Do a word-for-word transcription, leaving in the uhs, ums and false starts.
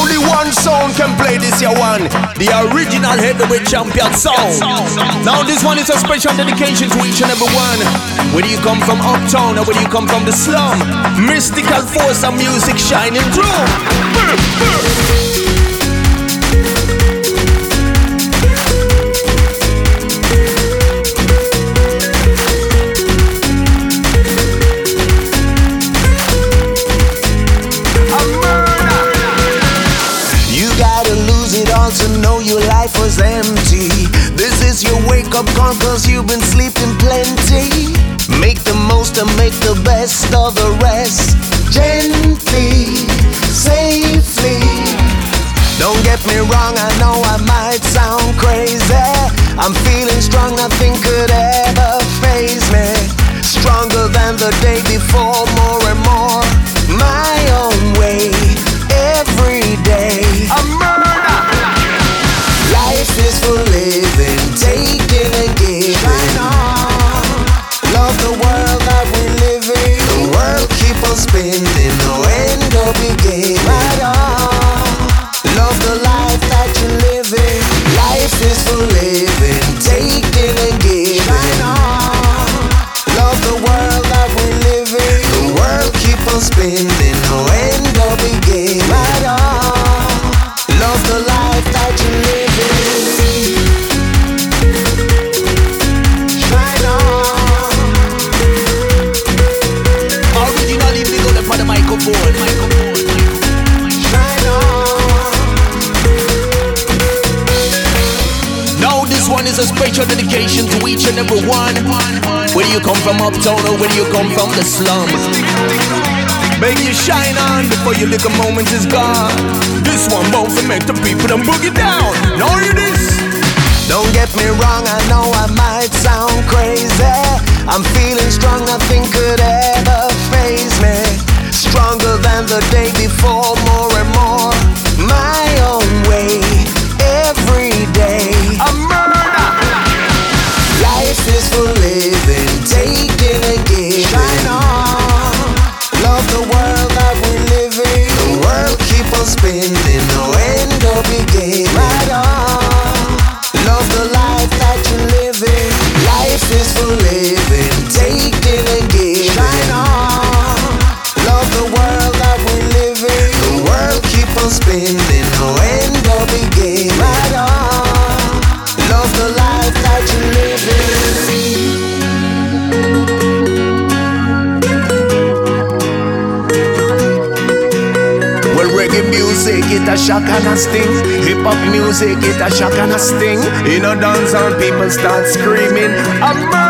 Only one sound can play this year one, the original heavyweight champion sound. Now this one is a special dedication to each and every one. Whether you come from uptown or whether you come from the slum, mystical force of music shining through. To know your life was empty. This is your wake-up call, cause you've been sleeping plenty. Make the most and make the best of the rest. Gently, safely. Don't get me wrong, I know I might sound crazy. I'm feeling strong, nothing could ever faze me. Stronger than the day before, more and more. My own way, every day. I'm murder. Life is for living, taking and giving. Shine on. Love the world that we live in. The world keep on spinning, no end or beginning. Right on. Love the life that you're living. Life is for living, taking and giving. Shine on. Love the world that we live in. The world keep on spinning, no end or beginning. Right on. Love the life that you're living. Now this one is a special dedication to each and every one. Whether you come from uptown or whether you come from the slum, baby, you shine on before your little moment is gone. This one won't make the people them boogie down. Know you this? Don't get me wrong, I know I might sound crazy. I'm feeling strong, nothing could ever faze me. Stronger than the day before, more and more. My own way, every day. I'm murder. Life is for living, taking and giving. Shine on. Love the world that we live in. The world keep on spinning, no end or beginning. Right on. Love the life that you're living. Life is for living, taking and giving. Shine on. Love the world that we live in. The world keep on spinning, no end or beginning. Right on. Love the life that you're living. Well, reggae music, it a shock and a sting. Hip hop music, it a shock and a sting. In a dance, and people start screaming, I'm